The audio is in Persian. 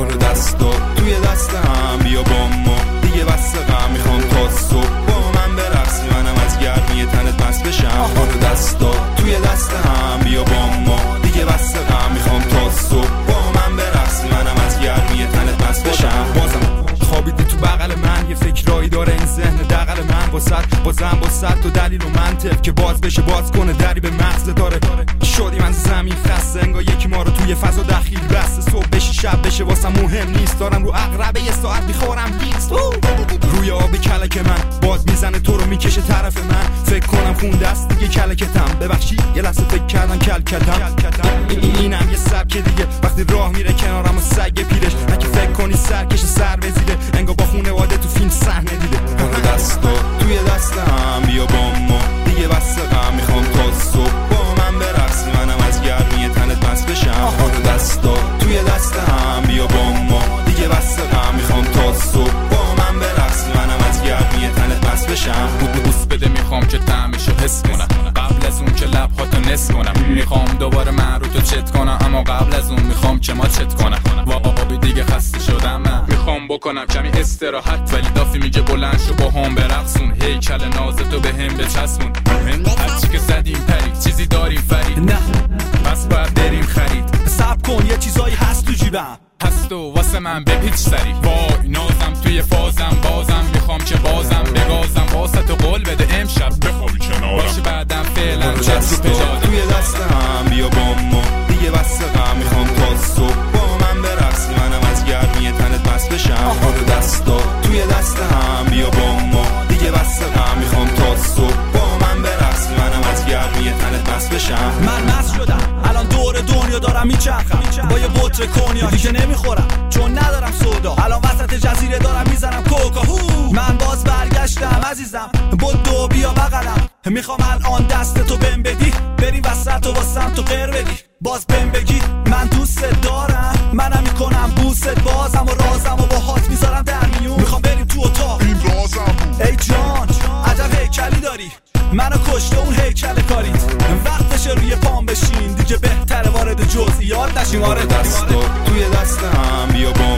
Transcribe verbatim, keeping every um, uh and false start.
حالا دستا توی دست هم بیا با ما دیگه بس غم میخوام تا صبح با من برقصی منم از گرمی تنت مست بشم حالا دستا توی دست هم بیا با ما دیگه بس غم میخوام تا صبح با من برقصی منم از گرمی تنت مست بشم بازم خوابیدی تو بغل من یه فکرایی داره این ذهن دغل من واسط بازم با صد تا دلیل و منطق که باز بشه باز کنه دری به مغز داره شدی من زمین خسته انگار یکی ما رو توی فضا دخیل بسته صبح بشی شب بشه واسم مهم نیست دارم رو عقربه یه ساعت میخورم لیست روی آب کلک من باز میزنه تو رو میکشه طرف من فکر کنم خون دست دیگه کلکتم ببخشی یه لحظه فکر کردم کلکتم اینم یه سبک دیگه وقتی راه میره کنارم و سگ پیرش نکه فکر کنی سرکش سر وزیده انگار با خونواده تو فیلم صحنه دیده حالا دستا توی دست هم بیا با ما دیگه بس غم میخوام تا صبح با من برقصی منم از گرمی تنت مست بشم حالا دستا توی دست هم بیا با ما دیگه بس غم میخوام تا صبح با من برقصی منم از گرمی تنت مست بشم بوس بده میخوام که طعمشو حس کنم قبل از اون که لبهاتو نس کنم میخوام دوباره من رو تو چت کنم اما قبل از اون میخوام که ما چت کنم وابی دیگه خسته شدم من میخوام بکنم کمی استراحت ولی دافی میگه بلند شو با هم برقصون هیکل نازتو به هم بچسبون هرچی که زدیم پرید چیزی داریم فرید نه بس باید بریم خرید صبر کن یه چیزایی هست تو جیبم هست و واسه من بپیچ سری وای نازم توی فازم بازم میخوام که بازم بگازم واسه تو قول بده امشب بخوابی کنارم باشه بعدم فعلا چت رو پجادم توی دست هم بیا با ما دیگه بس غم میخوام تا صبح با من برقصی منم از گرمی تنت مست بشم حالا دستا توی دست هم بیا با ما دیگه بس غم میخوام تا صبح با من برقصی منم از گرمی تنت مست بشم من مست شدم الان دور دنیا دارم میچرخم با یه بطر کنیا دیگه نمیخورم چون ندارم سودا الان وسط جزیره دارم میزنم کوکا هو من باز برگشتم عزیزم بدو بیا بغلم میخوام الان دست تو بهم بدی بریم وسط و واسم تو غیر بدی باز بهم بگی من دوست دارم منم میکنم بوست بازم و رازم و با هات میذارم در میون میخوام بریم تو اتاق این رازم ای جان عجب هیکلی داری منو کشته اون هیکل کاریت وقتشه روی پام بشین دیگه بهتره وارد جزئیات نشیم آره دستا توی دست هم بیا با